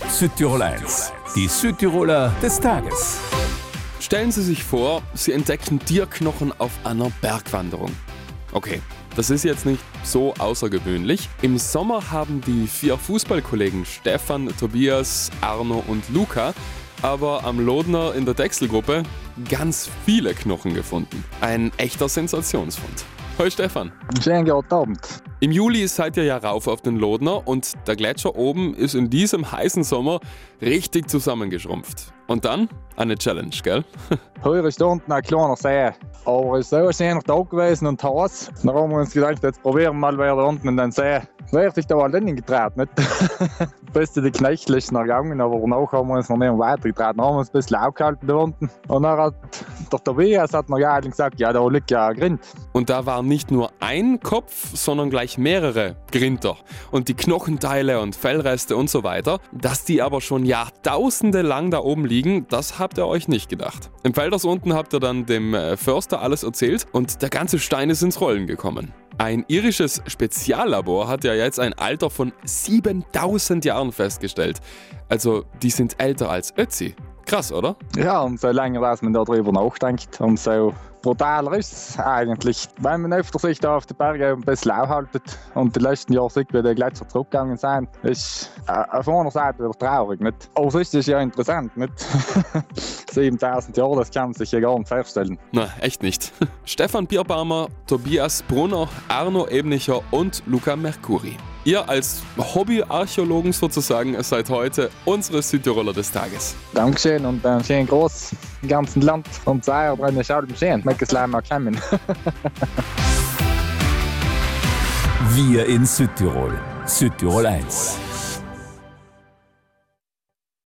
Südtirol 1, die Südtiroler des Tages. Stellen Sie sich vor, Sie entdecken Tierknochen auf einer Bergwanderung. Okay, das ist jetzt nicht so außergewöhnlich. Im Sommer haben die 4 Fußballkollegen Stefan, Tobias, Arno und Luca aber am Lodner in der Dechselgruppe ganz viele Knochen gefunden. Ein echter Sensationsfund. Hoi Stefan. Schönen guten Abend. Im Juli seid ihr ja rauf auf den Lodner und der Gletscher oben ist in diesem heißen Sommer richtig zusammengeschrumpft. Und dann eine Challenge, gell? Heute ist da unten ein kleiner See. Aber es ist so ein schöner Tag gewesen und heiß. Dann haben wir uns gedacht, jetzt probieren wir mal wieder da unten in den See. Wer sich da allein getraut, nicht? Bis zu den Knöcheln ist noch gegangen, aber danach haben wir uns noch nicht weitergetraut. Dann haben wir uns ein bisschen aufgehalten da unten. Und dann hat der Tobias noch gesagt, ja, da liegt ja ein Grind. Und da war nicht nur ein Kopf, sondern gleich mehrere Grinter. Und die Knochenteile und Fellreste und so weiter. Dass die aber schon Jahrtausende lang da oben liegen, das habt ihr euch nicht gedacht. Im Felders unten habt ihr dann dem Förster alles erzählt und der ganze Stein ist ins Rollen gekommen. Ein irisches Speziallabor hat ja jetzt ein Alter von 7000 Jahren festgestellt. Also die sind älter als Ötzi. Krass, oder? Ja, umso länger, dass man darüber nachdenkt, umso brutaler ist es eigentlich. Wenn man öfter sich da auf den Bergen ein bisschen aufhaltet und die letzten Jahre sieht, wie die Gletscher zurückgegangen sind, ist auf einer Seite wieder traurig. Nicht? Aber sonst ist es ja interessant. Nicht? 7000 Jahre, das kann man sich ja gar nicht vorstellen. Na, echt nicht. Stefan Bierbaumer, Tobias Brunner, Arno Ebnicher und Luca Mercuri. Ihr als Hobbyarchäologen sozusagen seid heute unsere Südtiroler des Tages. Dankeschön und schön groß im ganzen Land und sehr drin schaut schön. Möchte es leider mal klemmen. Wir in Südtirol. Südtirol 1.